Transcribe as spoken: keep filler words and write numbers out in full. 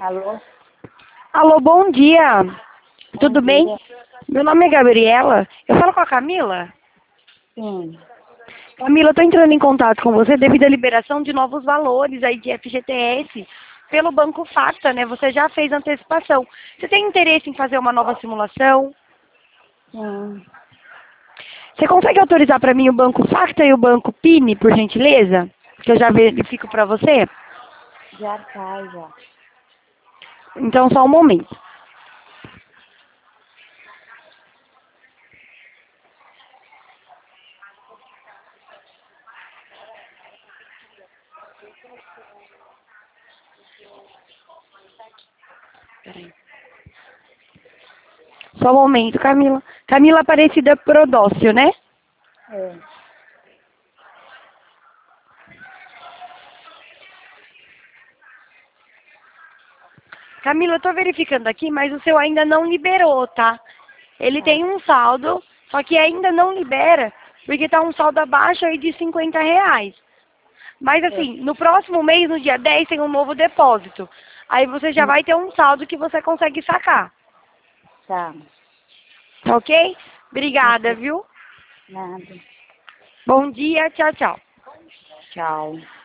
Alô? Alô, bom dia. Bom Tudo bem? dia. Meu nome é Gabriela. Eu falo com a Camila? Sim. Camila, eu tô entrando em contato com você devido à liberação de novos valores aí de F G T S pelo Banco Facta, né? Você já fez antecipação. Você tem interesse em fazer uma nova simulação? Sim. Você consegue autorizar para mim o Banco Facta e o Banco P I M, por gentileza? Que eu já verifico para você? Já tá, já. Então, só um momento. Peraí. Só um momento, Camila. Camila Aparecida Prodócio, né? É. Camila, eu tô verificando aqui, mas o seu ainda não liberou, tá? Ele Tá. tem um saldo, só que ainda não libera, porque tá um saldo abaixo aí de cinquenta reais. Mas É. assim, no próximo mês, no dia dez, tem um novo depósito. Aí você já Hum, vai ter um saldo que você consegue sacar. Tá. Tá ok? Obrigada, Ok. viu? Nada. Bom dia, tchau, tchau. Tchau.